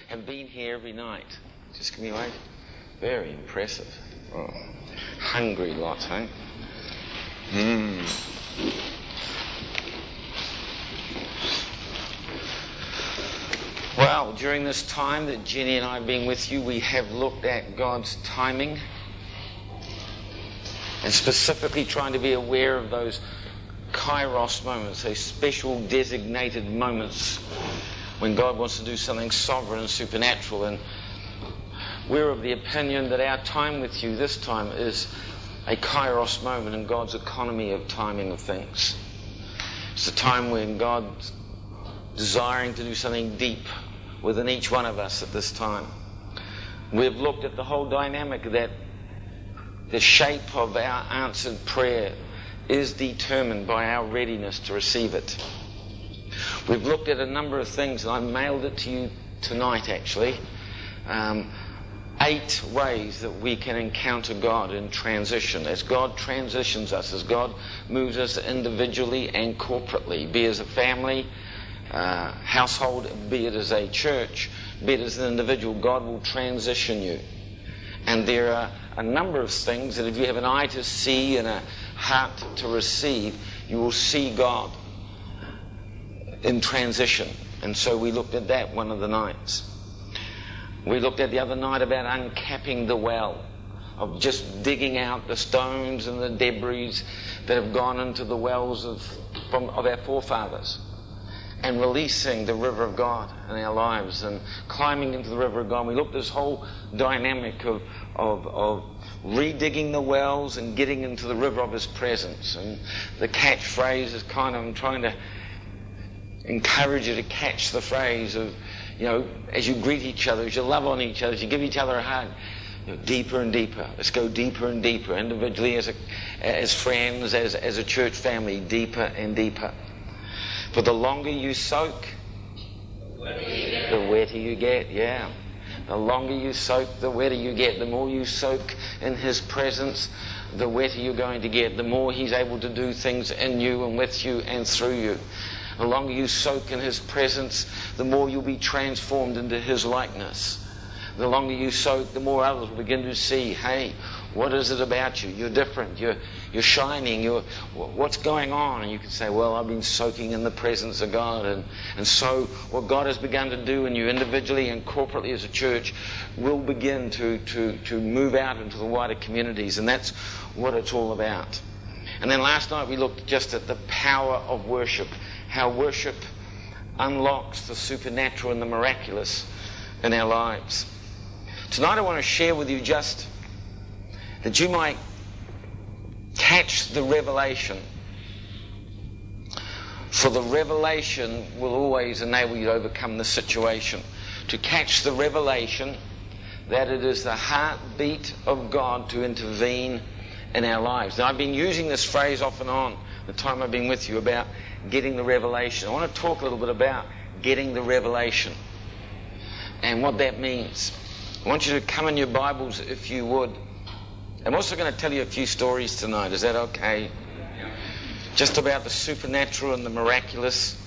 have been here every night. Just give me away. Very impressive. Oh. Hungry lot, eh? Well, during this time that Jenny and I have been with you, we have looked at God's timing and specifically trying to be aware of those kairos moments, those special designated moments when God wants to do something sovereign and supernatural. And we're of the opinion that our time with you this time is a kairos moment in God's economy of timing of things. It's a time when God's desiring to do something deep within each one of us at this time. We've looked at the whole dynamic that the shape of our answered prayer is determined by our readiness to receive it. We've looked at a number of things, and I mailed it to you tonight actually. 8 ways that we can encounter God in transition. As God transitions us, as God moves us individually and corporately, be it as a family, household, be it as a church, be it as an individual, God will transition you. And there are a number of things that if you have an eye to see and a heart to receive, you will see God in transition. And so we looked at that one of the nights. We looked at the other night about uncapping the well, of just digging out the stones and the debris that have gone into the wells of our forefathers, and releasing the river of God in our lives and climbing into the river of God. We looked at this whole dynamic of redigging the wells and getting into the river of His presence. And the catchphrase is kind of, I'm trying to encourage you to catch the phrase of, as you greet each other, as you love on each other, as you give each other a hug, deeper and deeper. Let's go deeper and deeper, individually, as friends, as a church family, deeper and deeper. For the longer you soak, the wetter you get. Yeah. The longer you soak, the wetter you get. The more you soak in His presence, the wetter you're going to get. The more He's able to do things in you and with you and through you. The longer you soak in His presence, the more you'll be transformed into His likeness. The longer you soak, the more others will begin to see, hey, what is it about you? You're different. You're shining. What's going on? And you can say, well, I've been soaking in the presence of God. And so what God has begun to do in you individually and corporately as a church will begin to move out into the wider communities. And that's what it's all about. And then last night we looked just at the power of worship, how worship unlocks the supernatural and the miraculous in our lives. Tonight I want to share with you just that you might catch the revelation. For the revelation will always enable you to overcome the situation. To catch the revelation that it is the heartbeat of God to intervene in our lives. Now, I've been using this phrase off and on the time I've been with you about getting the revelation. I want to talk a little bit about getting the revelation and what that means. I want you to come in your Bibles if you would. I'm also going to tell you a few stories tonight. Is that okay? Just about the supernatural and the miraculous.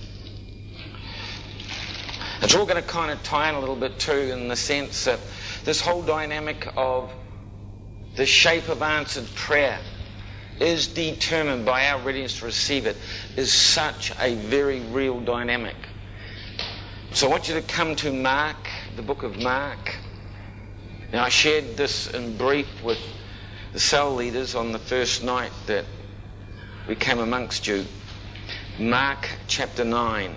It's all going to kind of tie in a little bit too, in the sense that this whole dynamic of the shape of answered prayer is determined by our readiness to receive it, is such a very real dynamic. So I want you to come to Mark, the book of Mark. Now, I shared this in brief with the cell leaders on the first night that we came amongst you. Mark chapter 9.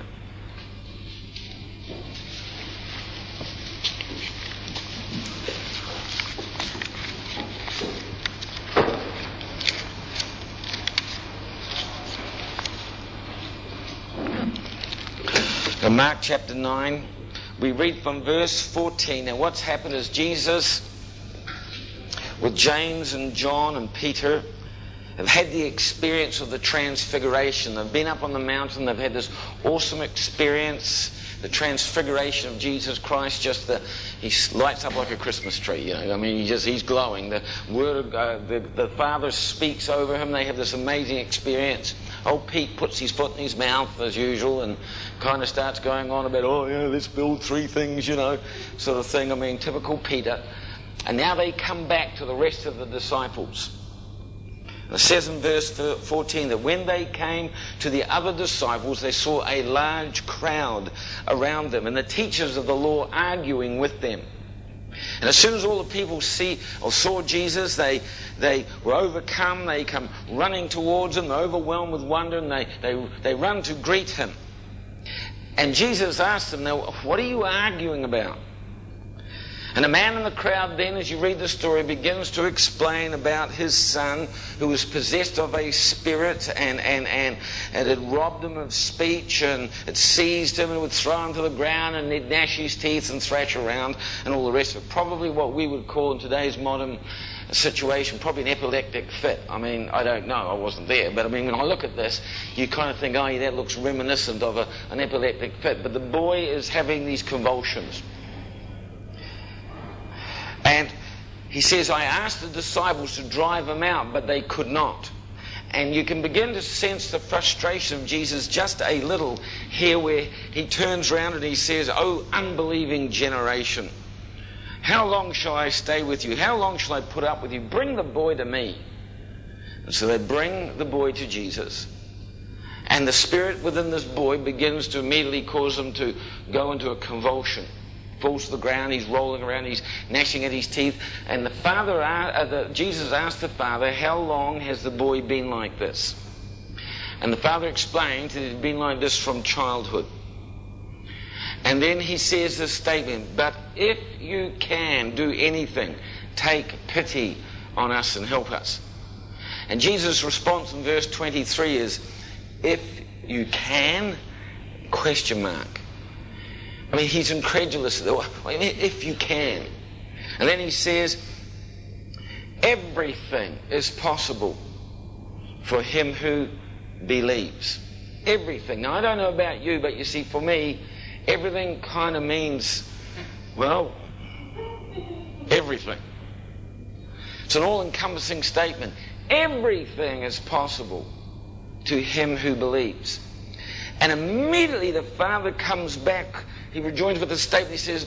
Now, Mark chapter 9. We read from verse 14. Now what's happened is Jesus, with James and John and Peter, have had the experience of the transfiguration. They've been up on the mountain. They've had this awesome experience, the transfiguration of Jesus Christ. He lights up like a Christmas tree. I mean, he's glowing. The word of the Father speaks over him. They have this amazing experience. Old Pete puts his foot in his mouth as usual and kind of starts going on about, oh yeah, let's build 3 things, sort of thing. I mean, typical Peter. And now they come back to the rest of the disciples. It says in verse 14 that when they came to the other disciples, they saw a large crowd around them and the teachers of the law arguing with them. And as soon as all the people saw Jesus, they were overcome. They come running towards him, overwhelmed with wonder, and they run to greet him. And Jesus asked them, now, what are you arguing about? And a man in the crowd then, as you read the story, begins to explain about his son who was possessed of a spirit and it robbed him of speech and it seized him and would throw him to the ground and he'd gnash his teeth and thrash around and all the rest of it. Probably what we would call in today's modern situation, probably an epileptic fit. I mean, I don't know, I wasn't there, but I mean, when I look at this, you kind of think, oh yeah, that looks reminiscent of an epileptic fit. But the boy is having these convulsions. And he says, I asked the disciples to drive him out, but they could not. And you can begin to sense the frustration of Jesus just a little here, where he turns around and he says, oh, unbelieving generation, how long shall I stay with you? How long shall I put up with you? Bring the boy to me. And so they bring the boy to Jesus. And the spirit within this boy begins to immediately cause him to go into a convulsion. Falls to the ground, he's rolling around, he's gnashing at his teeth. And Jesus asked the father, how long has the boy been like this? And the father explained that he'd been like this from childhood. And then he says this statement, but if you can do anything, take pity on us and help us. And Jesus' response in verse 23 is, if you can, ? I mean, he's incredulous. If you can. And then he says, everything is possible for him who believes. Everything. Now, I don't know about you, but you see, for me, everything kind of means, well, everything. It's an all-encompassing statement. Everything is possible to him who believes. And immediately the father comes back. He rejoins with a statement. He says,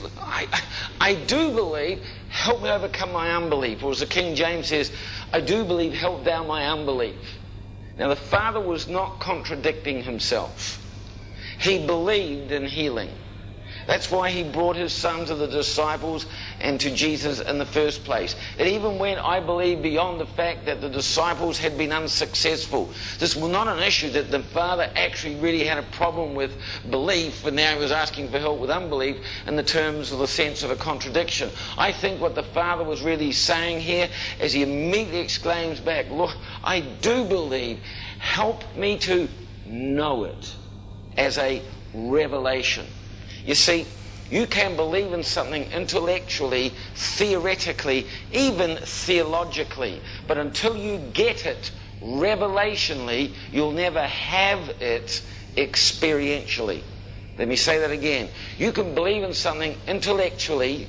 I do believe, help me overcome my unbelief. Or as the King James says, I do believe, help thou my unbelief. Now the father was not contradicting himself. He believed in healing. That's why he brought his son to the disciples and to Jesus in the first place. It even went, I believe, beyond the fact that the disciples had been unsuccessful. This was not an issue that the father actually really had a problem with belief, and now he was asking for help with unbelief in the terms of the sense of a contradiction. I think what the father was really saying here is he immediately exclaims back, look, I do believe, help me to know it as a revelation. You see, you can believe in something intellectually, theoretically, even theologically, but until you get it revelationally, you'll never have it experientially. Let me say that again. You can believe in something intellectually,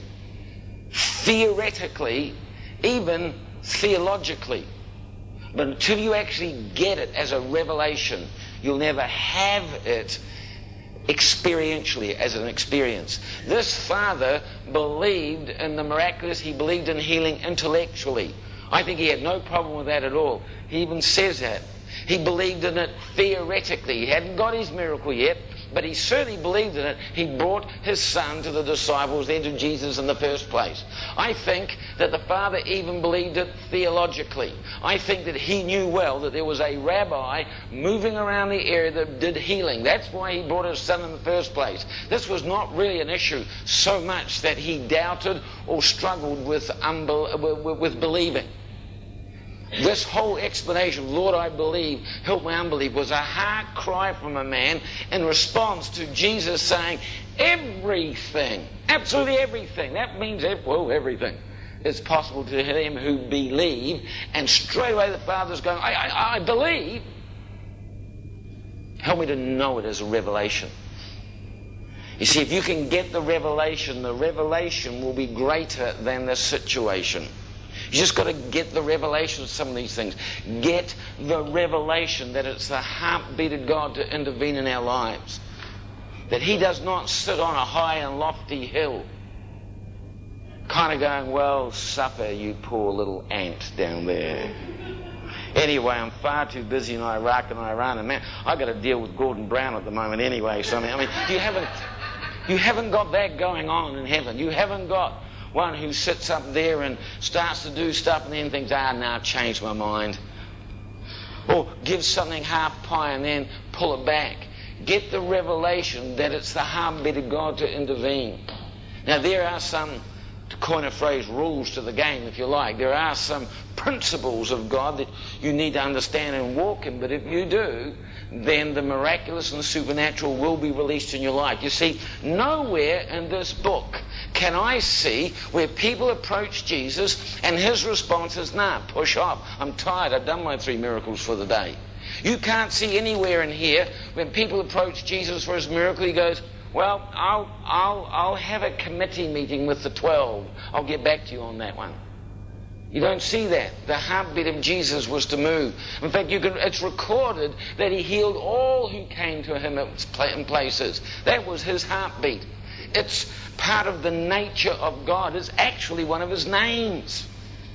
theoretically, even theologically, but until you actually get it as a revelation, you'll never have it experientially, as an experience. This father believed in the miraculous. He believed in healing intellectually. I think he had no problem with that at all. He even says that. He believed in it theoretically. He hadn't got his miracle yet, but he certainly believed in it. He brought his son to the disciples, then to Jesus in the first place. I think that the father even believed it theologically. I think that he knew well that there was a rabbi moving around the area that did healing. That's why he brought his son in the first place. This was not really an issue so much that he doubted or struggled with believing. This whole explanation, Lord, I believe, help my unbelief, was a heart cry from a man in response to Jesus saying, everything, absolutely everything, that means, everything is possible to him who believe. And straight away the Father's going, I believe. Help me to know it as a revelation. You see, if you can get the revelation will be greater than the situation. You just got to get the revelation of some of these things. Get the revelation that it's the heartbeat of God to intervene in our lives. that he does not sit on a high and lofty hill, kind of going, well, suffer, you poor little ant down there. Anyway, I'm far too busy in Iraq and Iran, and man, I've got to deal with Gordon Brown at the moment anyway. So I mean, you haven't got that going on in heaven. You haven't got one who sits up there and starts to do stuff and then thinks, now I've changed my mind. Or gives something half pie and then pull it back. Get the revelation that it's the heartbeat of God to intervene. Now there are some, to coin a phrase, rules to the game, if you like. There are some principles of God that you need to understand and walk in, but if you do, then the miraculous and the supernatural will be released in your life. You see, nowhere in this book can I see where people approach Jesus and his response is, nah, push off. I'm tired. I've done my 3 miracles for the day. You can't see anywhere in here when people approach Jesus for his miracle, he goes, well, I'll have a committee meeting with the 12. I'll get back to you on that one. You don't see that. The heartbeat of Jesus was to move. In fact, it's recorded that he healed all who came to him in places. That was his heartbeat. It's part of the nature of God. It's actually one of his names.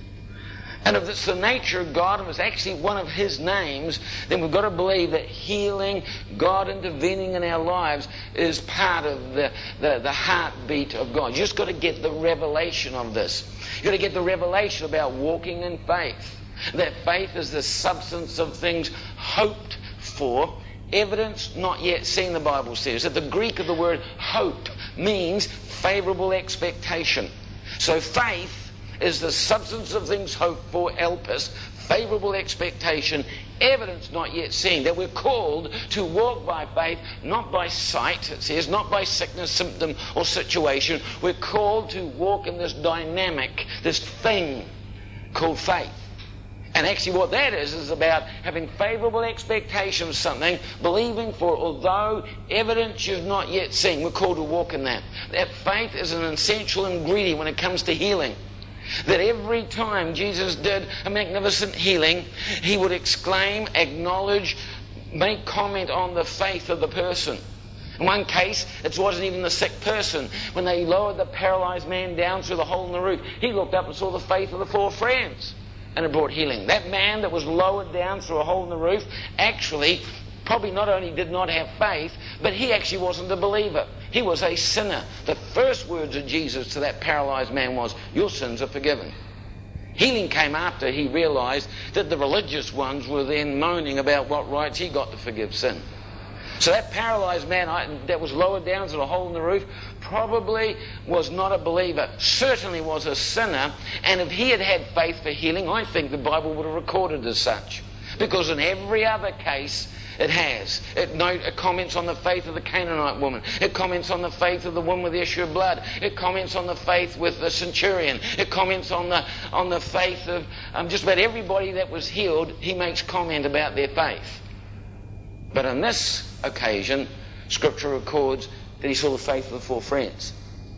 And if it's the nature of God and it's actually one of his names, then we've got to believe that healing, God intervening in our lives, is part of the heartbeat of God. You just got to get the revelation of this. You've got to get the revelation about walking in faith. That faith is the substance of things hoped for, evidence not yet seen, the Bible says. That the Greek of the word hope means favorable expectation. So faith is the substance of things hoped for, elpis, favorable expectation, evidence not yet seen. That we're called to walk by faith, not by sight, it says, not by sickness, symptom, or situation. We're called to walk in this dynamic, this thing called faith. And actually what that is about having favorable expectation of something, believing for, although evidence you've not yet seen. We're called to walk in that. That faith is an essential ingredient when it comes to healing. That every time Jesus did a magnificent healing, he would exclaim, acknowledge, make comment on the faith of the person. In one case, it wasn't even the sick person. When they lowered the paralyzed man down through the hole in the roof, he looked up and saw the faith of the 4 friends, and it brought healing. That man that was lowered down through a hole in the roof actually probably not only did not have faith, but he actually wasn't a believer. He was a sinner. The first words of Jesus to that paralyzed man was, your sins are forgiven. Healing came after he realized that the religious ones were then moaning about what rights he got to forgive sin. So that paralyzed man that was lowered down to the hole in the roof probably was not a believer, certainly was a sinner, and if he had had faith for healing, I think the Bible would have recorded as such. Because in every other case, it has. It comments on the faith of the Canaanite woman. It comments on the faith of the woman with the issue of blood. It comments on the faith with the centurion. It comments on the faith of just about everybody that was healed. He makes comment about their faith. But on this occasion, Scripture records that he saw the faith of the 4 friends.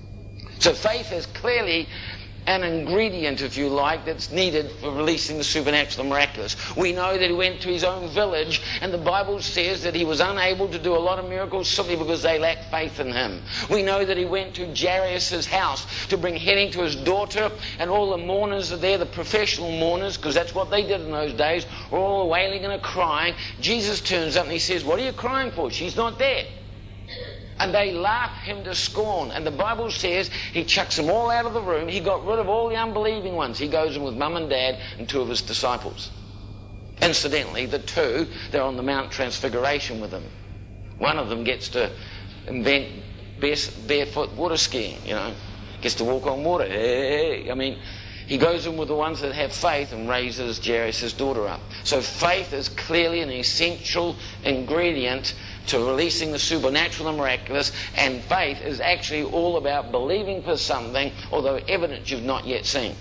So faith is clearly an ingredient, if you like, that's needed for releasing the supernatural and miraculous. We know that he went to his own village, and the Bible says that he was unable to do a lot of miracles simply because they lacked faith in him. We know that he went to Jairus' house to bring healing to his daughter, and all the mourners are there, the professional mourners, because that's what they did in those days, were all wailing and crying. Jesus turns up and he says, what are you crying for? She's not dead. And they laugh him to scorn. And the Bible says he chucks them all out of the room. He got rid of all the unbelieving ones. He goes in with Mum and Dad and 2 of his disciples. Incidentally, the 2, they're on the Mount Transfiguration with him. One of them gets to invent barefoot water skiing, Gets to walk on water. Hey. I mean, he goes in with the ones that have faith and raises Jairus' daughter up. So faith is clearly an essential ingredient to releasing the supernatural and miraculous, and faith is actually all about believing for something, although evidence you've not yet seen.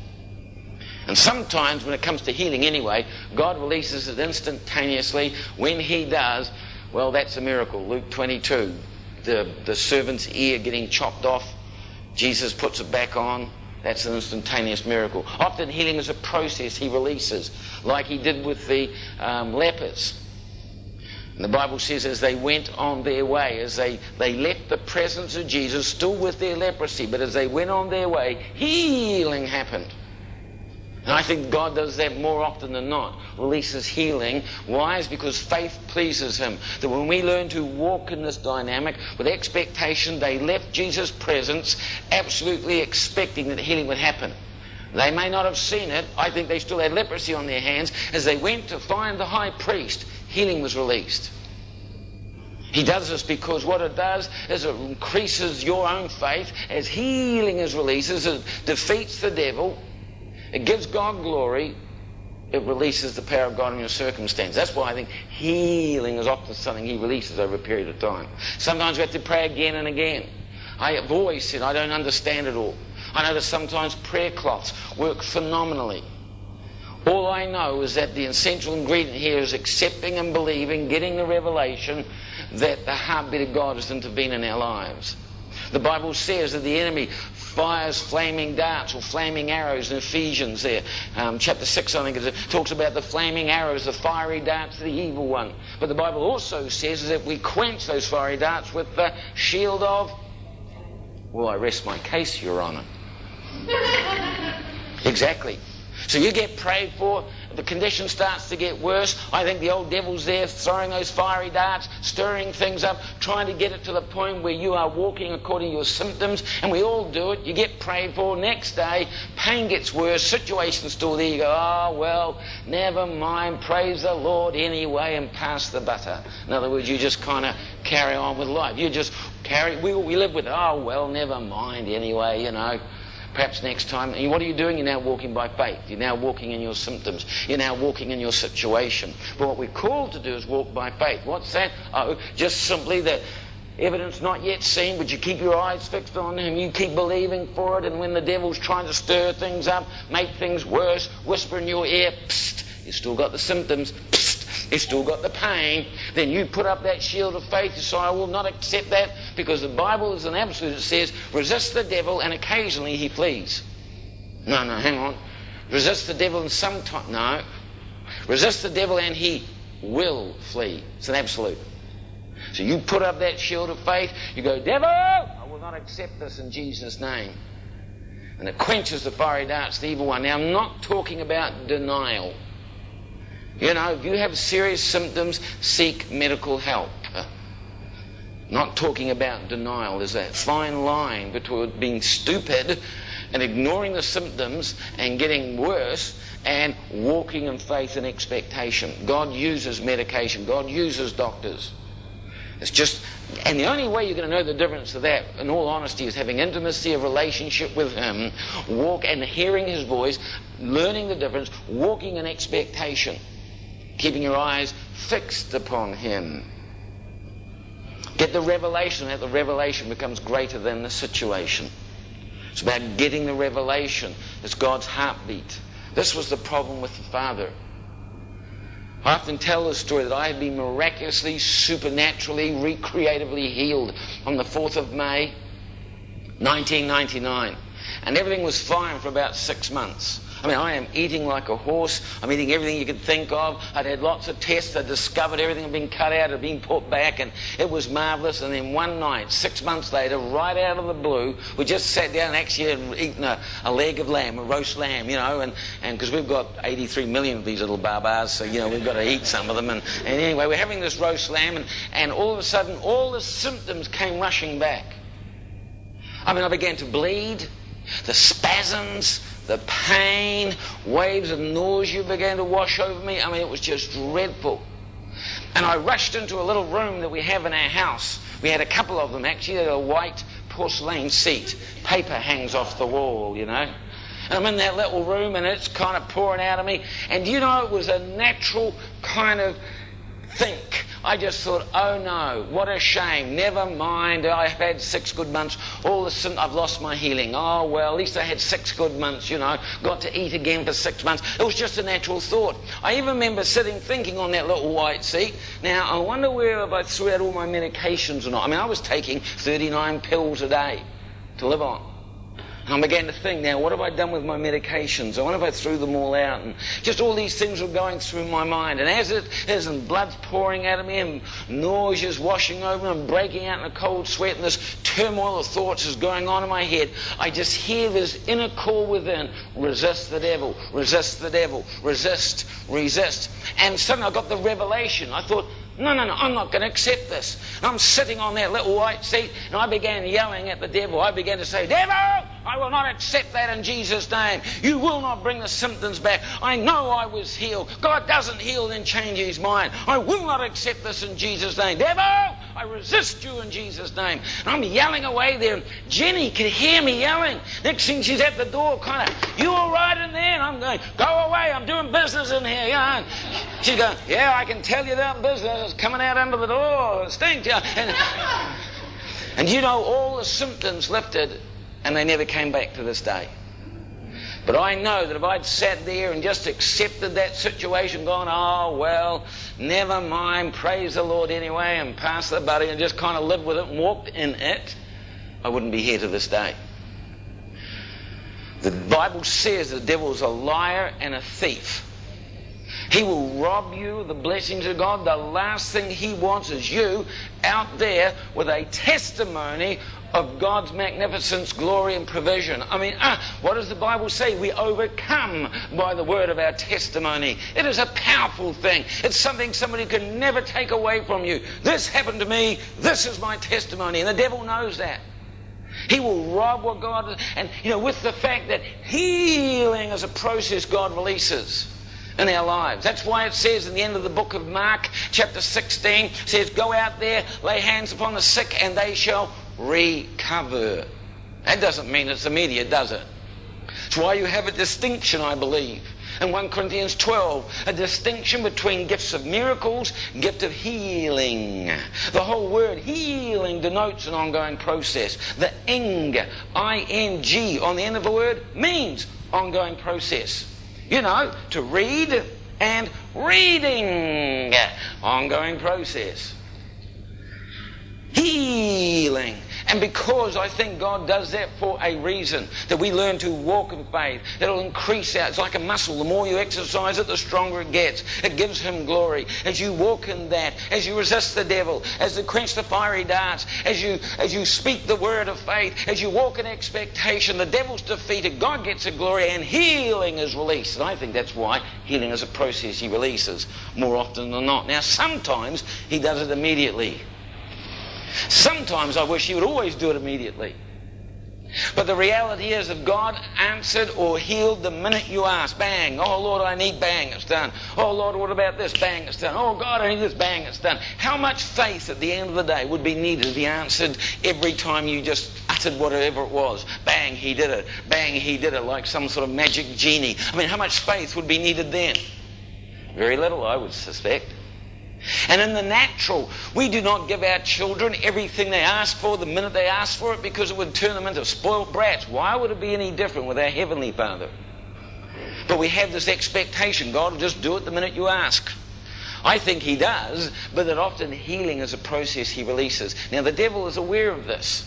And sometimes when it comes to healing anyway, God releases it instantaneously. When he does, well, that's a miracle. Luke 22, the servant's ear getting chopped off, Jesus puts it back on. That's an instantaneous miracle. Often healing is a process he releases, like he did with the lepers. And the Bible says as they went on their way, as they left the presence of Jesus, still with their leprosy, but as they went on their way, healing happened. And I think God does that more often than not, releases healing. Why? It's because faith pleases Him. That when we learn to walk in this dynamic with expectation, they left Jesus' presence absolutely expecting that healing would happen. They may not have seen it. I think they still had leprosy on their hands. As they went to find the high priest, healing was released. He does this because what it does is it increases your own faith. As healing is released, as it defeats the devil, it gives God glory, it releases the power of God in your circumstance. That's why I think healing is often something He releases over a period of time. Sometimes we have to pray again and again. I have always said I don't understand it all. I know that sometimes prayer cloths work phenomenally. All I know is that the essential ingredient here is accepting and believing, getting the revelation that the heartbeat of God has intervened in our lives. The Bible says that the enemy fires flaming darts or flaming arrows in Ephesians there. Chapter 6, I think, it talks about the flaming arrows, the fiery darts of the evil one. But the Bible also says that we quench those fiery darts with the shield of... Well, I rest my case, Your Honour. Exactly. So you get prayed for, the condition starts to get worse. I think the old devil's there throwing those fiery darts, stirring things up, trying to get it to the point where you are walking according to your symptoms, and we all do it. You get prayed for, next day, pain gets worse, situation's still there, you go, oh, well, never mind, praise the Lord anyway, and pass the butter. In other words, you just kind of carry on with life. You just we live with, oh, well, never mind anyway, you know. Perhaps next time. And what are you doing? You're now walking by faith. You're now walking in your symptoms. You're now walking in your situation. But what we're called to do is walk by faith. What's that? Oh, just simply that evidence not yet seen, but you keep your eyes fixed on Him. You keep believing for it. And when the devil's trying to stir things up, make things worse, whisper in your ear, psst, you've still got the symptoms, psst, you've still got the pain, then you put up that shield of faith. You say, I will not accept that, because the Bible is an absolute. It says, resist the devil and occasionally he flees. No, hang on. Resist the devil and sometimes... No. Resist the devil and he will flee. It's an absolute. So you put up that shield of faith, you go, devil, I will not accept this in Jesus' name. And it quenches the fiery darts of the evil one. Now, I'm not talking about denial. You know, if you have serious symptoms, seek medical help. Not talking about denial. There's a fine line between being stupid and ignoring the symptoms and getting worse and walking in faith and expectation. God uses medication. God uses doctors. It's just, and the only way you're going to know the difference of that, in all honesty, is having intimacy, a relationship with Him, walk and hearing His voice, learning the difference, walking in expectation. Keeping your eyes fixed upon Him. Get the revelation, that the revelation becomes greater than the situation. It's about getting the revelation. It's God's heartbeat. This was the problem with the father. I often tell the story that I have been miraculously, supernaturally, recreatively healed on the 4th of May, 1999. And everything was fine for about 6 months. I mean, I am eating like a horse. I'm eating everything you could think of. I'd had lots of tests. I discovered everything had been cut out, had been put back, and it was marvellous. And then one night, 6 months later, right out of the blue, we just sat down and actually had eaten a leg of lamb, a roast lamb, you know, and because we've got 83 million of these little barbars, so, you know, we've got to eat some of them. And anyway, we're having this roast lamb, and all of a sudden, all the symptoms came rushing back. I mean, I began to bleed, the spasms, the pain, waves of nausea began to wash over me. I mean, it was just dreadful. And I rushed into a little room that we have in our house. We had a couple of them, actually. They had a white porcelain seat. Paper hangs off the wall, you know. And I'm in that little room, and it's kind of pouring out of me. And you know, it was a natural kind of think. I just thought, oh no, what a shame. Never mind, I've had 6 good months. I've lost my healing. Oh well, at least I had 6 good months, you know. Got to eat again for 6 months. It was just a natural thought. I even remember sitting thinking on that little white seat. Now, I wonder where if I threw out all my medications or not. I mean, I was taking 39 pills a day to live on. And I began to think, now, what have I done with my medications? I wonder if I threw them all out. And just all these things were going through my mind. And as it is, and blood's pouring out of me, and nausea's washing over me, and breaking out in a cold sweat, and this turmoil of thoughts is going on in my head, I just hear this inner call within, resist the devil, resist the devil, resist, resist. And suddenly I got the revelation. I thought, no, I'm not going to accept this. And I'm sitting on that little white seat, and I began yelling at the devil. I began to say, devil, I will not accept that in Jesus' name. You will not bring the symptoms back. I know I was healed. God doesn't heal and then change his mind. I will not accept this in Jesus' name. Devil, I resist you in Jesus' name. And I'm yelling away there, and Jenny can hear me yelling. Next thing she's at the door, kind of, you all right in there? And I'm going, go away, I'm doing business in here. Yeah. And she's going, yeah, I can tell you that business is coming out under the door. It stinks. And you know, all the symptoms lifted, and they never came back to this day. But I know that if I'd sat there and just accepted that situation, gone, oh, well, never mind, praise the Lord anyway, and pass the buddy, and just kind of lived with it and walked in it, I wouldn't be here to this day. The Bible says the devil's a liar and a thief. He will rob you of the blessings of God. The last thing he wants is you out there with a testimony of God's magnificence, glory, and provision. I mean, what does the Bible say? We overcome by the word of our testimony. It is a powerful thing. It's something somebody can never take away from you. This happened to me. This is my testimony. And the devil knows that. He will rob what God... And, with the fact that healing is a process God releases in our lives. That's why it says in the end of the book of Mark, chapter 16, says, go out there, lay hands upon the sick, and they shall recover. That doesn't mean it's immediate, does it? It's why you have a distinction, I believe, in 1 Corinthians 12, a distinction between gifts of miracles and gift of healing. The whole word healing denotes an ongoing process. The ing, on the end of the word means ongoing process. To read and reading. Ongoing process. Healing. And because I think God does that for a reason, that we learn to walk in faith, it'll increase out. It's like a muscle. The more you exercise it, the stronger it gets. It gives him glory. As you walk in that, as you resist the devil, as you quench the fiery darts, as you speak the word of faith, as you walk in expectation, the devil's defeated, God gets the glory, and healing is released. And I think that's why healing is a process he releases more often than not. Now, sometimes he does it immediately. Sometimes I wish he would always do it immediately. But the reality is, if God answered or healed the minute you asked, bang, oh Lord, I need, bang, it's done. Oh Lord, what about this? Bang, it's done. Oh God, I need this, bang, it's done. How much faith at the end of the day would be needed if he answered every time you just uttered whatever it was? Bang, he did it. Bang, he did it, like some sort of magic genie. I mean, how much faith would be needed then? Very little, I would suspect. And in the natural, we do not give our children everything they ask for the minute they ask for it, because it would turn them into spoiled brats. Why would it be any different with our Heavenly Father? But we have this expectation, God will just do it the minute you ask. I think he does, but that often healing is a process he releases. Now the devil is aware of this.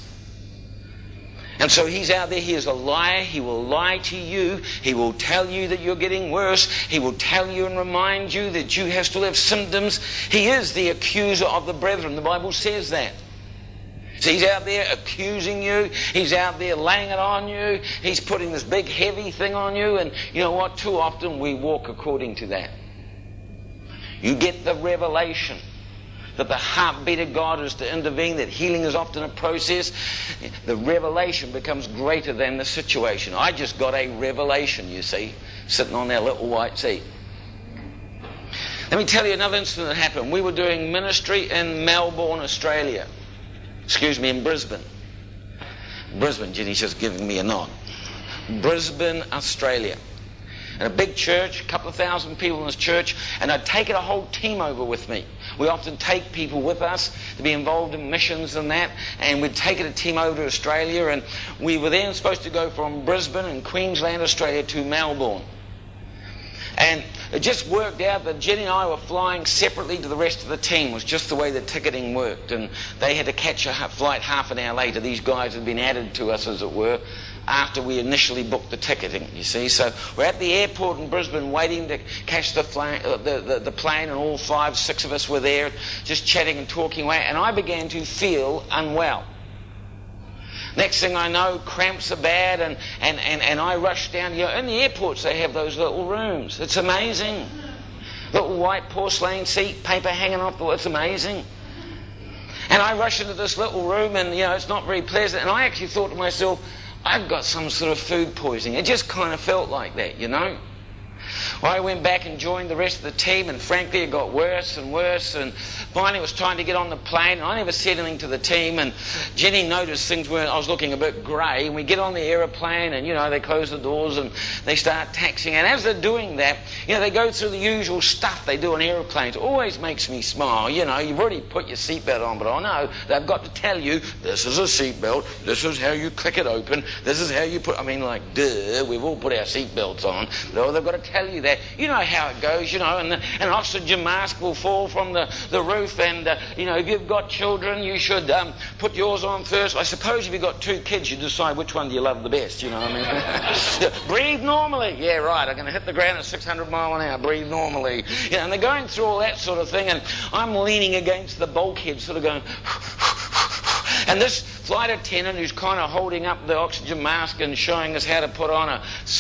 And so he's out there, he is a liar, he will lie to you, he will tell you that you're getting worse, he will tell you and remind you that you have still have symptoms. He is the accuser of the brethren, the Bible says that. So he's out there accusing you, he's out there laying it on you, he's putting this big heavy thing on you, and you know what, too often we walk according to that. You get the revelation that the heartbeat of God is to intervene, that healing is often a process. The revelation becomes greater than the situation. I just got a revelation, you see, sitting on that little white seat. Let me tell you another incident that happened. We were doing ministry in Melbourne, Australia. In Brisbane. Jenny's just giving me a nod. Brisbane, Australia. And a big church, a couple of thousand people in this church, and I'd taken a whole team over with me. We often take people with us to be involved in missions and that, and we'd taken a team over to Australia, and we were then supposed to go from Brisbane in Queensland, Australia, to Melbourne. And it just worked out that Jenny and I were flying separately to the rest of the team. It was just the way the ticketing worked. And they had to catch a flight half an hour later. These guys had been added to us, as it were, after we initially booked the ticketing, you see. So we're at the airport in Brisbane waiting to catch the plane, and all 5, 6 of us were there just chatting and talking away. And I began to feel unwell. Next thing I know, cramps are bad, and I rush down. In the airports they have those little rooms. It's amazing. Little white porcelain seat, paper hanging off the wall. It's amazing. And I rush into this little room, and it's not very pleasant. And I actually thought to myself, I've got some sort of food poisoning. It just kind of felt like that, Well, I went back and joined the rest of the team, and frankly it got worse and worse, and finally it was time to get on the plane, and I never said anything to the team, and Jenny noticed things weren't, I was looking a bit grey, and we get on the aeroplane, and they close the doors and they start taxiing, and as they're doing that, they go through the usual stuff they do on aeroplanes. It always makes me smile. You've already put your seatbelt on, but I know they've got to tell you, this is a seatbelt, this is how you click it open, this is how you put, duh, we've all put our seatbelts on, but they've got to tell you that. You know how it goes, and an oxygen mask will fall from the roof, and, if you've got children, you should put yours on first. I suppose if you've got 2 kids, you decide which one do you love the best, Breathe normally. Yeah, right, I'm going to hit the ground at 600 mile an hour. Breathe normally. And they're going through all that sort of thing, and I'm leaning against the bulkhead, sort of going... And this flight attendant, who's kind of holding up the oxygen mask and showing us how to put on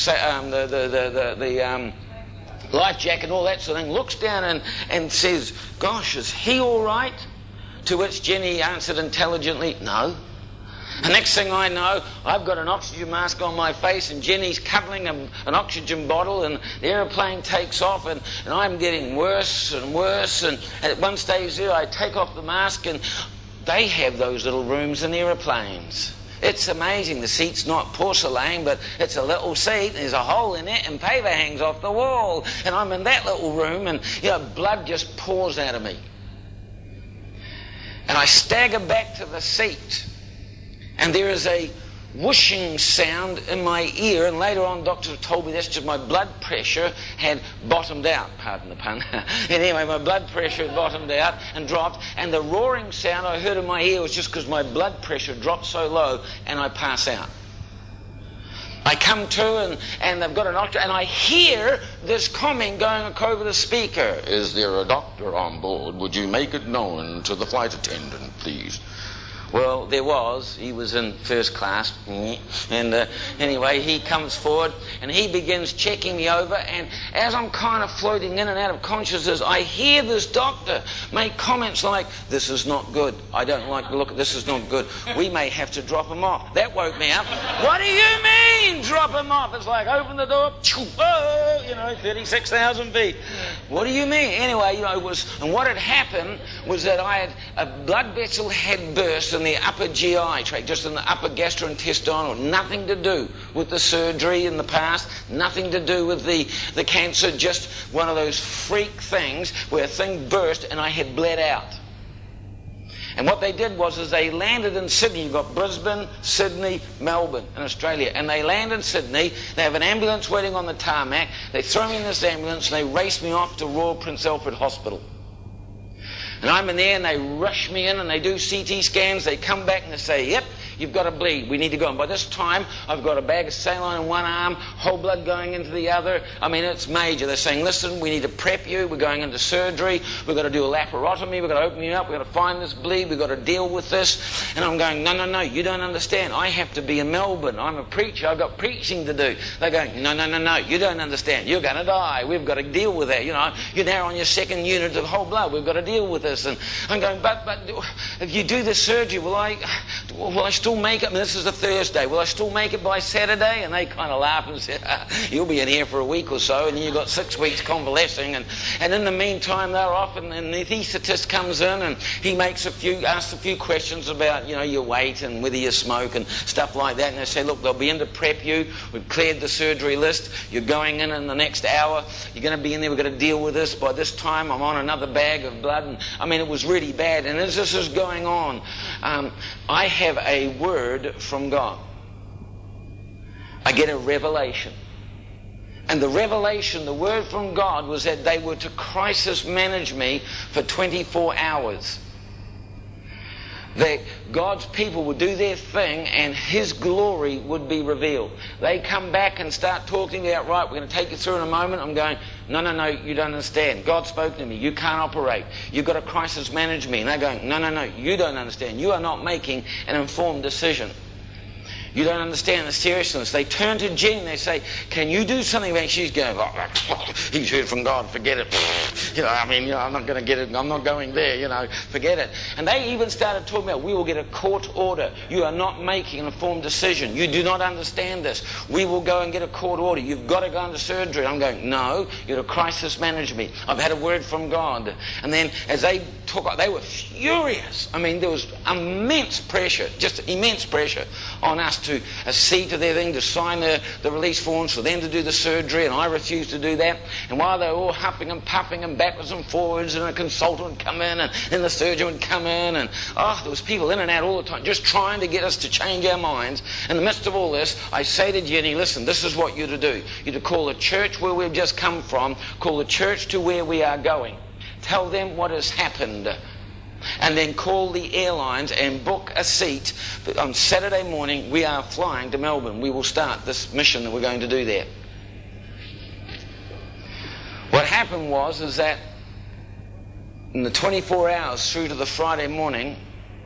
the life jacket and all that sort of thing, looks down and says, gosh, is he all right? To which Jenny answered intelligently, no. And next thing I know, I've got an oxygen mask on my face, and Jenny's cuddling an oxygen bottle, and the aeroplane takes off, and I'm getting worse and worse. And at one stage there, I take off the mask, and they have those little rooms in aeroplanes. It's amazing. The seat's not porcelain, but it's a little seat. There's a hole in it, and paper hangs off the wall. And I'm in that little room, and blood just pours out of me. And I stagger back to the seat, and there is a whooshing sound in my ear, and later on doctors told me that's just my blood pressure had bottomed out, pardon the pun. Anyway, my blood pressure had bottomed out and dropped, and the roaring sound I heard in my ear was just because my blood pressure dropped so low, and I pass out. I come to, and they've got an doctor, and I hear this comment going over the speaker. Is there a doctor on board? Would you make it known to the flight attendant, please? Well, there was. He was in first class. And anyway, he comes forward and he begins checking me over. And as I'm kind of floating in and out of consciousness, I hear this doctor make comments like, this is not good. I don't like the look of this. Is not good. We may have to drop him off. That woke me up. What do you mean, drop him off? It's like, open the door, 36,000 feet. What do you mean? Anyway, and what had happened was that a blood vessel had burst in the upper GI tract, just in the upper gastrointestinal, nothing to do with the surgery in the past, nothing to do with the cancer, just one of those freak things where a thing burst and I had bled out. And what they did was they landed in Sydney. You've got Brisbane, Sydney, Melbourne in Australia. And they land in Sydney, they have an ambulance waiting on the tarmac, they throw me in this ambulance and they race me off to Royal Prince Alfred Hospital. And I'm in there and they rush me in and they do CT scans. They come back and they say, yep, you've got to bleed. We need to go. And by this time, I've got a bag of saline in one arm, whole blood going into the other. It's major. They're saying, listen, we need to prep you. We're going into surgery. We've got to do a laparotomy. We've got to open you up. We've got to find this bleed. We've got to deal with this. And I'm going, no, you don't understand. I have to be in Melbourne. I'm a preacher. I've got preaching to do. They're going, no, you don't understand. You're going to die. We've got to deal with that. You're now on your second unit of whole blood. We've got to deal with this. And I'm going, but if you do the surgery, will I still make it? This is a Thursday. Will I still make it by Saturday? And they kind of laugh and say, you'll be in here for a week or so, and you've got 6 weeks convalescing. And in the meantime, they're off, and the anaesthetist comes in, and he asks a few questions about, your weight and whether you smoke and stuff like that. And they say, look, they'll be in to prep you. We've cleared the surgery list. You're going in the next hour. You're going to be in there. We've got to deal with this. By this time, I'm on another bag of blood. And it was really bad. And as this is going on, I have a word from God. I get a revelation. And the revelation, the word from God, was that they were to crisis manage me for 24 hours. That God's people would do their thing and His glory would be revealed. They come back and start talking about, right, we're going to take you through in a moment. I'm going, no, you don't understand. God spoke to me. You can't operate. You've got to crisis manage me. And they're going, no, you don't understand. You are not making an informed decision. You don't understand the seriousness. They turn to Jen and they say, can you do something about it? She's going, he's heard from God, forget it. I'm not going to get it. I'm not going there, forget it. And they even started talking about, we will get a court order. You are not making an informed decision. You do not understand this. We will go and get a court order. You've got to go into surgery. I'm going, no, you're to crisis manage me. I've had a word from God. And then as they talk, they were furious. There was immense pressure, just immense pressure on us to accede to their thing, to sign the release forms, for them to do the surgery, and I refused to do that. And while they were all huffing and puffing and backwards and forwards, and a consultant would come in, and then the surgeon would come in, and there was people in and out all the time, just trying to get us to change our minds. In the midst of all this, I say to Jenny, listen, this is what you're to do. You're to call the church where we've just come from, call the church to where we are going. Tell them what has happened. And then call the airlines and book a seat. On Saturday morning, we are flying to Melbourne. We will start this mission that we're going to do there. What happened was that in the 24 hours through to the Friday morning,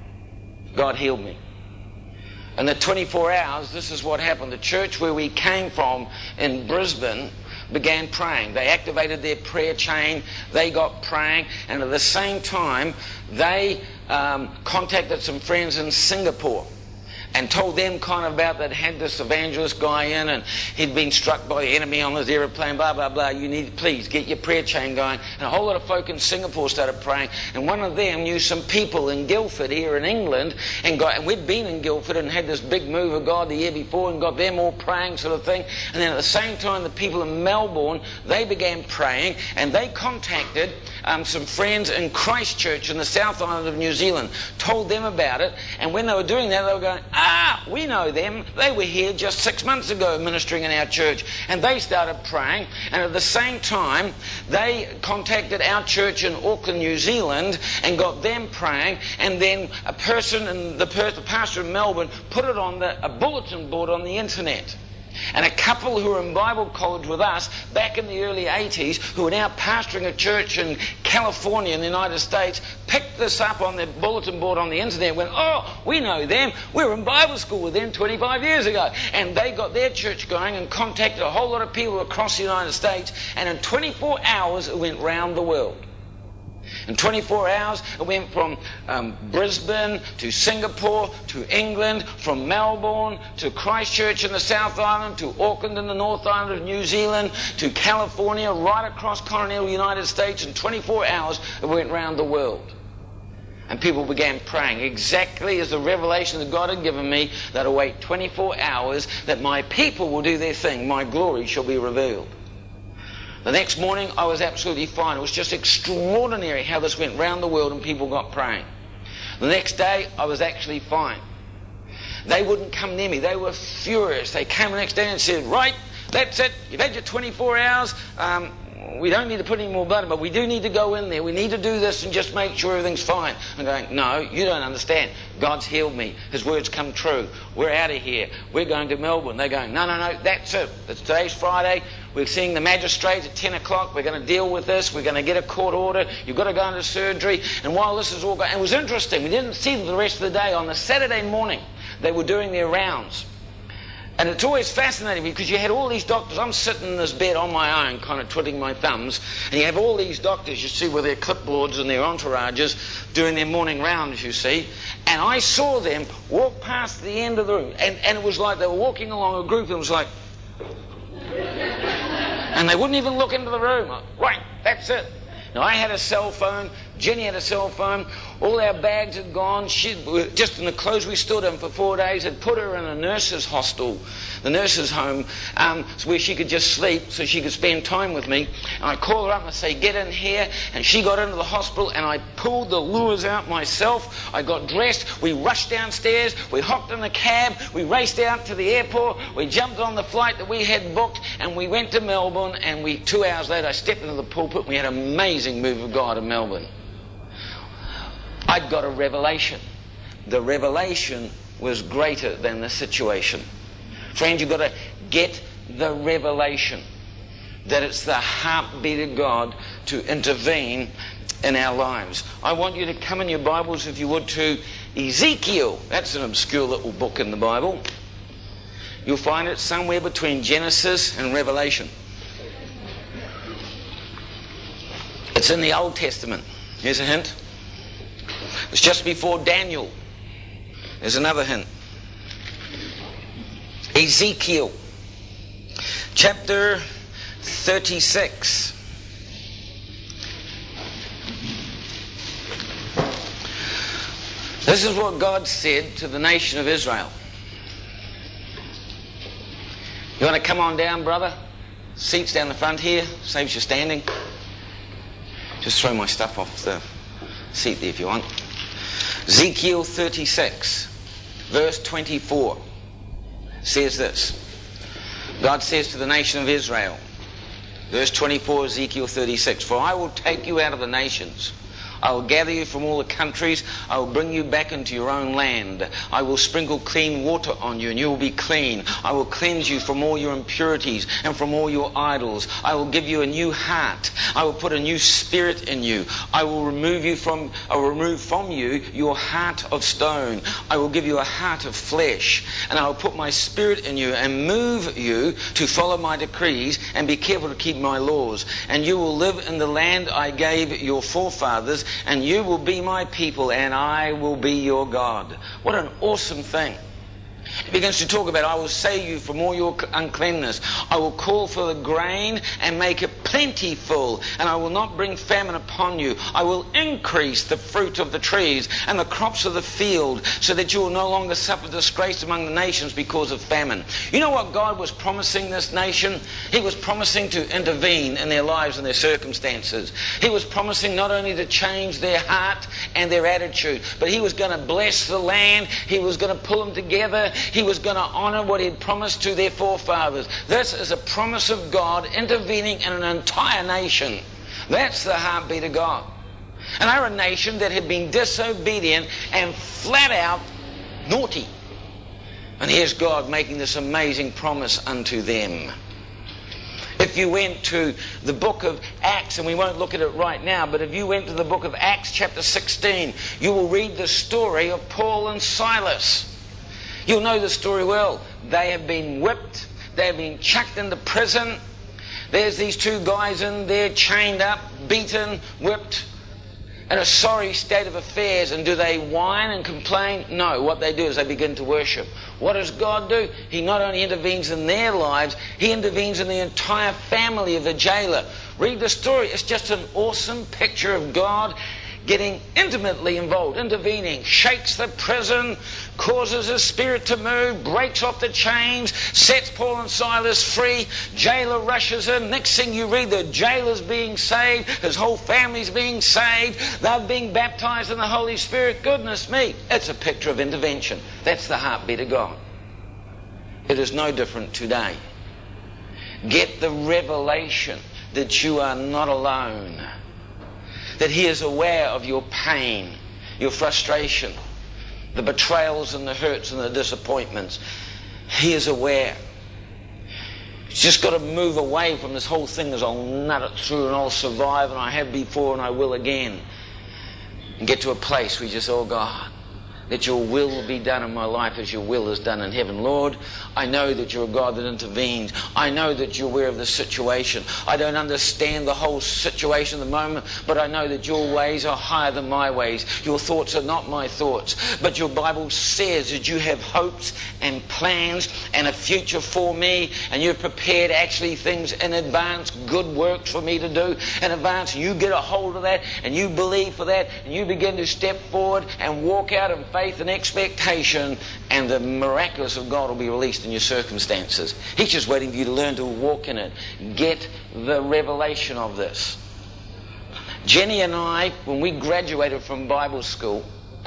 God healed me. And the 24 hours, this is what happened. The church where we came from in Brisbane began praying. They activated their prayer chain. They got praying. And at the same time, they contacted some friends in Singapore and told them kind of about that, had this evangelist guy in and he'd been struck by the enemy on his aeroplane, blah, blah, blah. You need, please, get your prayer chain going. And a whole lot of folk in Singapore started praying. And one of them knew some people in Guildford here in England, and we'd been in Guildford and had this big move of God the year before and got them all praying sort of thing. And then at the same time, the people in Melbourne, they began praying, and they contacted some friends in Christchurch in the South Island of New Zealand, told them about it. And when they were doing that, they were going, we know them. They were here just 6 months ago ministering in our church. And they started praying. And at the same time, they contacted our church in Auckland, New Zealand, and got them praying. And then a person, and the pastor in Melbourne, put it on a bulletin board on the internet. And a couple who were in Bible college with us back in the early 80s, who are now pastoring a church in California in the United States, picked this up on their bulletin board on the internet and went, we know them. We were in Bible school with them 25 years ago. And they got their church going and contacted a whole lot of people across the United States. And in 24 hours, it went round the world. In 24 hours, it went from Brisbane to Singapore to England, from Melbourne to Christchurch in the South Island to Auckland in the North Island of New Zealand to California, right across continental United States. In 24 hours, it went round the world. And people began praying exactly as the revelation that God had given me, that I'll wait 24 hours, that my people will do their thing, my glory shall be revealed. The next morning, I was absolutely fine. It was just extraordinary how this went round the world and people got praying. The next day, I was actually fine. They wouldn't come near me. They were furious. They came the next day and said, right, that's it. You've had your 24 hours. We don't need to put any more blood in, but we do need to go in there. We need to do this and just make sure everything's fine. I'm going, no, you don't understand. God's healed me. His word's come true. We're out of here. We're going to Melbourne. They're going, no, that's it. Today's Friday. We're seeing the magistrates at 10 o'clock. We're going to deal with this. We're going to get a court order. You've got to go into surgery. And while this is all going, it was interesting. We didn't see them the rest of the day. On the Saturday morning, they were doing their rounds. And it's always fascinating because you had all these doctors. I'm sitting in this bed on my own, kind of twiddling my thumbs, and you have all these doctors, you see, with their clipboards and their entourages doing their morning rounds, you see. And I saw them walk past the end of the room, and it was like they were walking along a group, and it was like... and they wouldn't even look into the room. Right, that's it. Now, I had a cell phone, Jenny had a cell phone, all our bags had gone, just in the clothes we stood in for 4 days, had put her in a nurse's hostel the nurse's home, where she could just sleep so she could spend time with me. And I call her up and I say, get in here. And she got into the hospital and I pulled the lures out myself. I got dressed. We rushed downstairs. We hopped in the cab. We raced out to the airport. We jumped on the flight that we had booked and we went to Melbourne. And 2 hours later I stepped into the pulpit and we had an amazing move of God in Melbourne. I'd got a revelation. The revelation was greater than the situation. Friends, you've got to get the revelation that it's the heartbeat of God to intervene in our lives. I want you to come in your Bibles, if you would, to Ezekiel. That's an obscure little book in the Bible. You'll find it somewhere between Genesis and Revelation. It's in the Old Testament. Here's a hint. It's just before Daniel. There's another hint. Ezekiel, chapter 36. This is what God said to the nation of Israel. You want to come on down, brother? Seats down the front here. Saves you standing. Just throw my stuff off the seat there if you want. Ezekiel 36, verse 24, says this. God says to the nation of Israel, verse 24, Ezekiel 36, for I will take you out of the nations. I will gather you from all the countries. I will bring you back into your own land. I will sprinkle clean water on you and you will be clean. I will cleanse you from all your impurities and from all your idols. I will give you a new heart. I will put a new spirit in you. I will remove from you your heart of stone. I will give you a heart of flesh. And I will put my spirit in you and move you to follow my decrees and be careful to keep my laws. And you will live in the land I gave your forefathers, and you will be my people, and I will be your God. What an awesome thing. He begins to talk about, I will save you from all your uncleanness. I will call for the grain and make it plentiful, and I will not bring famine upon you. I will increase the fruit of the trees and the crops of the field, so that you will no longer suffer disgrace among the nations because of famine. You know what God was promising this nation? He was promising to intervene in their lives and their circumstances. He was promising not only to change their heart and their attitude, but He was going to bless the land. He was going to pull them together. He was going to honor what He had promised to their forefathers. This is a promise of God intervening in an entire nation. That's the heartbeat of God. And they're a nation that had been disobedient and flat out naughty. And here's God making this amazing promise unto them. If you went to the book of Acts, and we won't look at it right now, but if you went to the book of Acts chapter 16, you will read the story of Paul and Silas. You'll know the story well. They have been whipped. They have been chucked into prison. There's these two guys in there chained up, beaten, whipped, in a sorry state of affairs. And do they whine and complain? No. What they do is they begin to worship. What does God do? He not only intervenes in their lives, He intervenes in the entire family of the jailer. Read the story. It's just an awesome picture of God getting intimately involved, intervening, shakes the prison, causes His Spirit to move, breaks off the chains, sets Paul and Silas free. Jailer rushes in. Next thing you read, the jailer's being saved, his whole family's being saved, they're being baptized in the Holy Spirit. Goodness me, it's a picture of intervention. That's the heartbeat of God. It is no different today. Get the revelation that you are not alone, that He is aware of your pain, your frustration, the betrayals and the hurts and the disappointments. He is aware. He's just got to move away from this whole thing as I'll nut it through and I'll survive and I have before and I will again. And get to a place where you just, oh God, that your will be done in my life as your will is done in heaven. Lord, I know that you're a God that intervenes. I know that you're aware of the situation. I don't understand the whole situation at the moment, but I know that your ways are higher than my ways. Your thoughts are not my thoughts. But your Bible says that you have hopes and plans and a future for me, and you've prepared actually things in advance, good works for me to do in advance. You get a hold of that and you believe for that and you begin to step forward and walk out in faith. faith and expectation, and the miraculous of God will be released in your circumstances. He's just waiting for you to learn to walk in it. Get the revelation of this. Jenny and I, when we graduated from Bible school,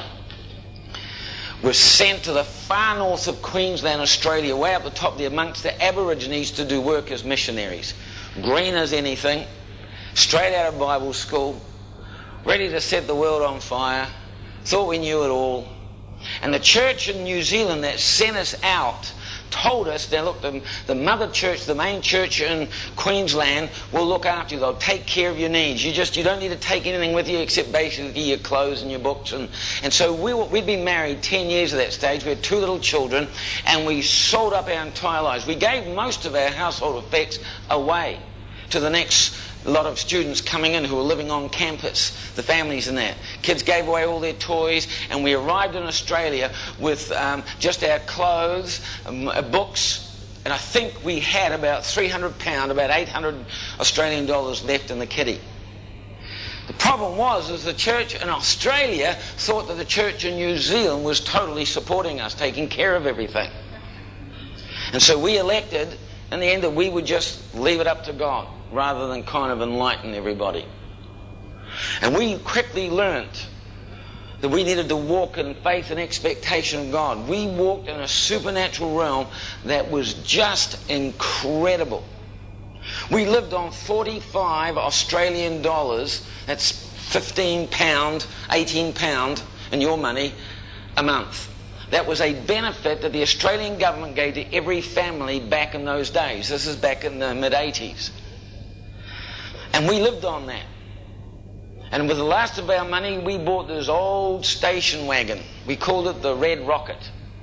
were sent to the far north of Queensland, Australia, way up the top there amongst the Aborigines to do work as missionaries. Green as anything, straight out of Bible school, ready to set the world on fire, thought we knew it all. And the church in New Zealand that sent us out told us, now look, the mother church, the main church in Queensland will look after you. They'll take care of your needs. You don't need to take anything with you except basically your clothes and your books. And so we'd been married 10 years at that stage. We had 2 little children, and we sold up our entire lives. We gave most of our household effects away to the next lot of students coming in who were living on campus, the families and that. Kids gave away all their toys, and we arrived in Australia with just our clothes, books, and I think we had about £300, about 800 Australian dollars left in the kitty. The problem was the church in Australia thought that the church in New Zealand was totally supporting us, taking care of everything. And so we elected, in the end, that we would just leave it up to God, rather than kind of enlighten everybody. And we quickly learnt that we needed to walk in faith and expectation of God. We walked in a supernatural realm that was just incredible. We lived on 45 Australian dollars, that's £15, £18 in your money, a month. That was a benefit that the Australian government gave to every family back in those days. This is back in the mid-80s. And we lived on that. And with the last of our money, we bought this old station wagon. We called it the Red Rocket.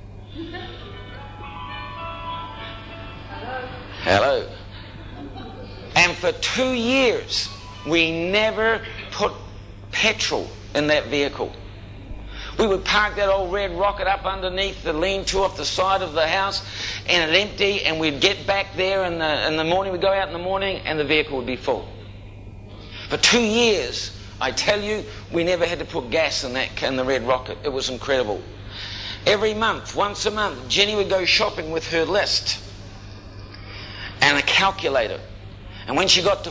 Hello. And for 2 years, we never put petrol in that vehicle. We would park that old Red Rocket up underneath the lean-to off the side of the house, and it'd empty, and we'd get back there in the morning. We'd go out in the morning, and the vehicle would be full. For 2 years, I tell you, we never had to put gas in the Red Rocket. It was incredible. Every month, once a month, Jenny would go shopping with her list and a calculator. And when she got to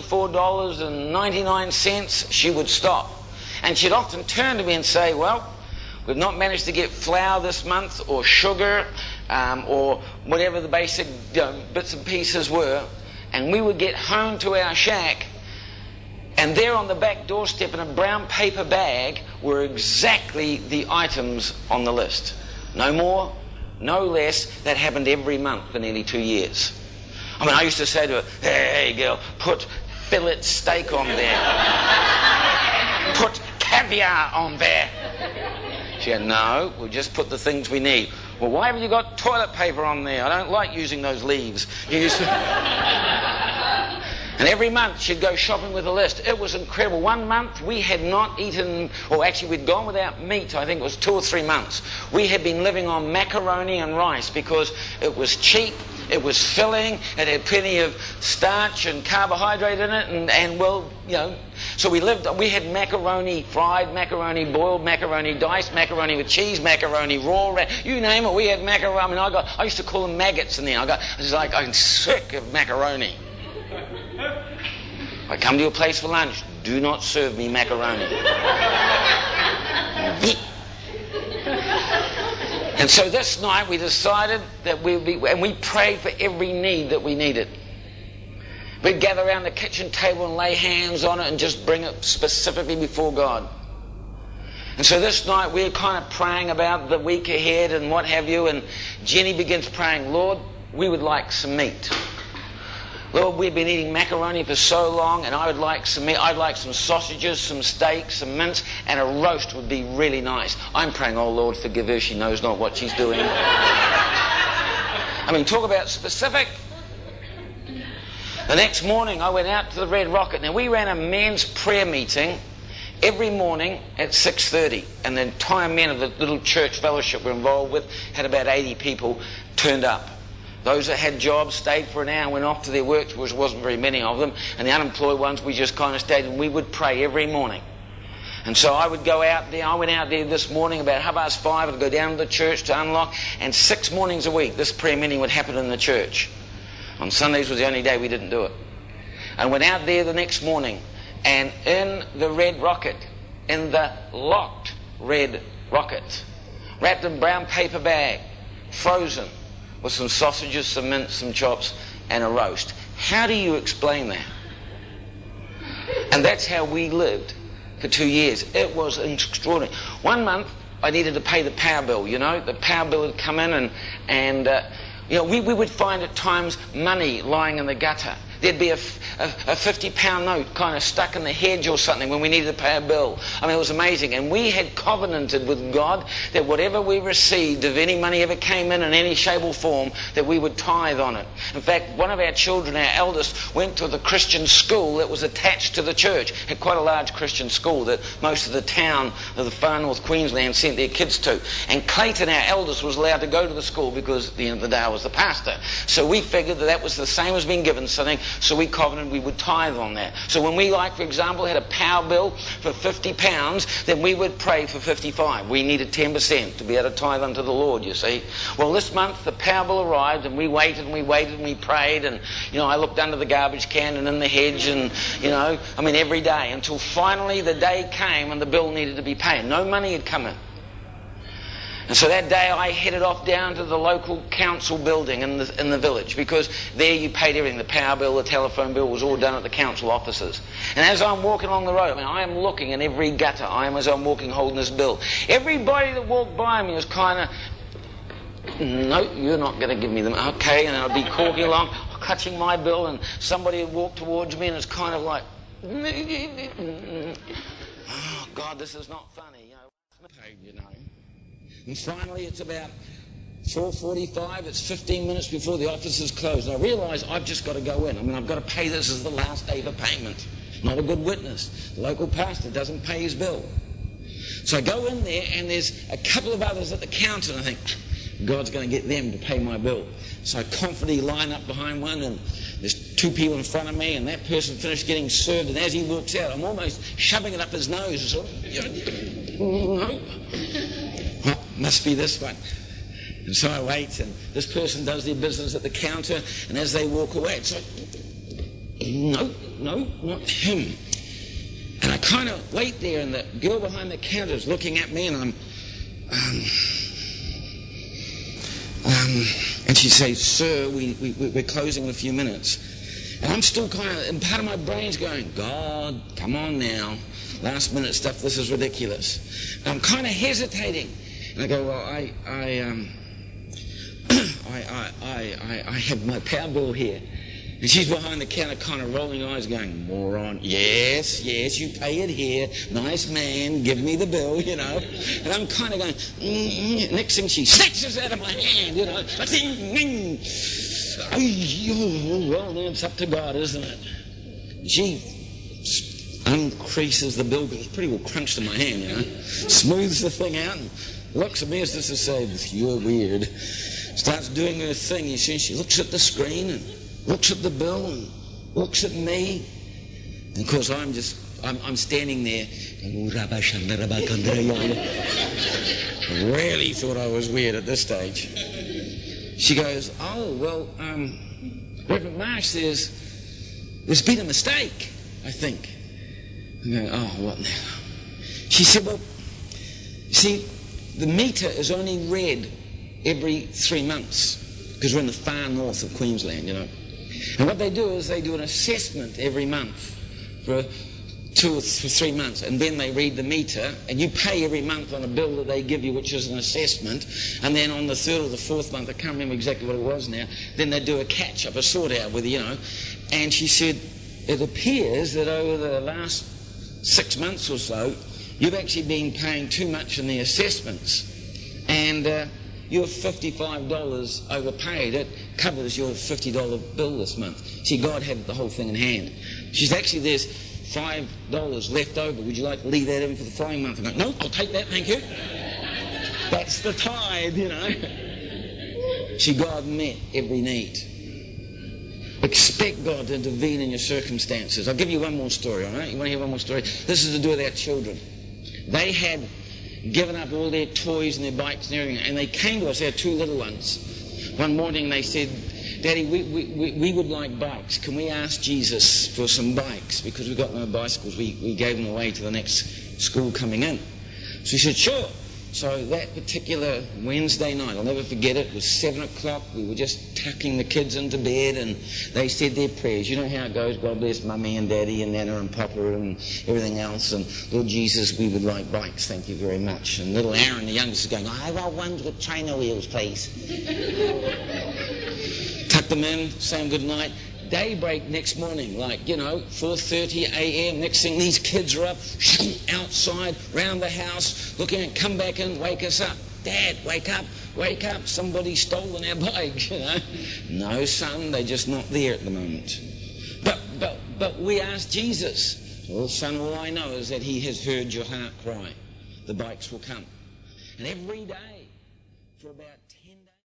$44.99, she would stop. And she'd often turn to me and say, well, we've not managed to get flour this month, or sugar, or whatever the basic bits and pieces were. And we would get home to our shack, and there on the back doorstep in a brown paper bag were exactly the items on the list. No more, no less. That happened every month for nearly 2 years. I mean, I used to say to her, hey girl, put fillet steak on there. Put caviar on there. She said, no, we'll just put the things we need. Well, why haven't you got toilet paper on there? I don't like using those leaves. And every month she'd go shopping with a list. It was incredible. 1 month we had not eaten, or actually we'd gone without meat, I think it was 2 or 3 months. We had been living on macaroni and rice because it was cheap, it was filling, it had plenty of starch and carbohydrate in it, and well, you know, so we had macaroni, fried macaroni, boiled macaroni, diced macaroni with cheese macaroni, raw, you name it, we had macaroni. I mean, I used to call them maggots in there. I'm sick of macaroni. I come to your place for lunch, do not serve me macaroni. And so this night we decided that and we prayed for every need that we needed. We'd gather around the kitchen table and lay hands on it and just bring it specifically before God. And so this night we're kind of praying about the week ahead and what have you, and Jenny begins praying, Lord, we would like some meat. Lord, we've been eating macaroni for so long, and I would like some meat. I'd like some sausages, some steak, some mince, and a roast would be really nice. I'm praying, oh Lord, forgive her, she knows not what she's doing. I mean, talk about specific. The next morning I went out to the Red Rocket. Now we ran a men's prayer meeting every morning at 6:30, and the entire men of the little church fellowship we're involved with had about 80 people turned up. Those that had jobs stayed for an hour and went off to their work, which wasn't very many of them, and the unemployed ones, we just kind of stayed, and we would pray every morning. And so I would go out there. I went out there this morning about 5:30. I'd go down to the church to unlock. And 6 mornings a week, this prayer meeting would happen in the church. On Sundays was the only day we didn't do it. I went out there the next morning, and in the red rocket, in the locked red rocket, wrapped in brown paper bag, frozen, with some sausages, some mince, some chops, and a roast. How do you explain that? And that's how we lived for 2 years. It was extraordinary. 1 month, I needed to pay the power bill, you know. The power bill would come in and we would find at times money lying in the gutter. There'd be a £50 note kind of stuck in the hedge or something when we needed to pay a bill. I mean, it was amazing. And we had covenanted with God that whatever we received, if any money ever came in any shape or form, that we would tithe on it. In fact, one of our children, our eldest, went to the Christian school that was attached to the church. Had quite a large Christian school that most of the town of the far north Queensland sent their kids to. And Clayton, our eldest, was allowed to go to the school because at the end of the day I was the pastor. So we figured that was the same as being given something. So we covenanted we would tithe on that. So when we, like, for example, had a power bill for £50, then we would pray for 55. We needed 10% to be able to tithe unto the Lord, you see. Well, this month the power bill arrived, and we waited and we waited and we prayed, and, I looked under the garbage can and in the hedge and, every day, until finally the day came and the bill needed to be paid. No money had come in. And so that day I headed off down to the local council building in the village, because there you paid everything. The power bill, the telephone bill was all done at the council offices. And as I'm walking along the road, I am looking in every gutter. As I'm walking holding this bill. Everybody that walked by me was kind of, no, you're not going to give me them. Okay, and I'd be walking along, clutching my bill, and somebody would walk towards me, and it's kind of like, oh, God, this is not funny. And finally, it's about 4:45. It's 15 minutes before the offices close. And I realise I've just got to go in. I've got to pay this as the last day for payment. Not a good witness. The local pastor doesn't pay his bill. So I go in there, and there's a couple of others at the counter, and I think, God's going to get them to pay my bill. So I confidently line up behind one, and there's 2 people in front of me, and that person finished getting served, and as he walks out, I'm almost shoving it up his nose. So, no. Oh, must be this one. And so I wait, and this person does their business at the counter, and as they walk away, it's like, no, not him. And I kind of wait there, and the girl behind the counter is looking at me, and and she says, "Sir, we're closing in a few minutes." And I'm still and part of my brain's going, God, come on now. Last minute stuff, this is ridiculous. And I'm kind of hesitating. And I go, well, I have my power bill here. And she's behind the counter kind of rolling eyes going, moron, yes, you pay it here. Nice man, give me the bill, And I'm kind of going, Next thing she snatches it out of my hand, Well, then it's up to God, isn't it? She uncreases the bill because it's pretty well crunched in my hand, Smooths the thing out and looks at me as this to say, you're weird. Starts doing her thing. You see, she looks at the screen and looks at the bill and looks at me. And of course, I'm standing there. Really thought I was weird at this stage. She goes, oh, well, Reverend Marsh, there's been a mistake, I think. I go, oh, what now? She said, well, see, the meter is only read every 3 months because we're in the far north of Queensland, And what they do is they do an assessment every month for 2 or 3 months, and then they read the meter, and you pay every month on a bill that they give you, which is an assessment, and then on the 3rd or the 4th month, I can't remember exactly what it was now, then they do a catch-up, a sort-out with And she said, it appears that over the last 6 months or so, you've actually been paying too much in the assessments, and you're $55 overpaid. It covers your $50 bill this month. See, God had the whole thing in hand. She's actually, there's $5 left over. Would you like to leave that in for the following month? I go, no, I'll take that, thank you. That's the tithe, See, God met every need. Expect God to intervene in your circumstances. I'll give you one more story, all right? You want to hear one more story? This is to do with our children. They had given up all their toys and their bikes and everything, and they came to us. They had two little ones. One morning they said, Daddy, we would like bikes. Can we ask Jesus for some bikes? Because we've got no bicycles. We gave them away to the next school coming in. So he said, sure. So that particular Wednesday night, I'll never forget it, it was 7 o'clock. We were just tucking the kids into bed, and they said their prayers. You know how it goes. God bless Mummy and Daddy and Nana and Papa and everything else. And Lord Jesus, we would like bikes. Thank you very much. And little Aaron, the youngest, is going, I want ones with trainer wheels, please. Tuck them in, say them good night. Daybreak next morning, 4:30 a.m. Next thing, these kids are up, outside, round the house, looking at, come back in, wake us up. Dad, wake up, somebody's stolen our bikes, No, son, they're just not there at the moment. But we asked Jesus. Well, son, all I know is that he has heard your heart cry. The bikes will come. And every day, for about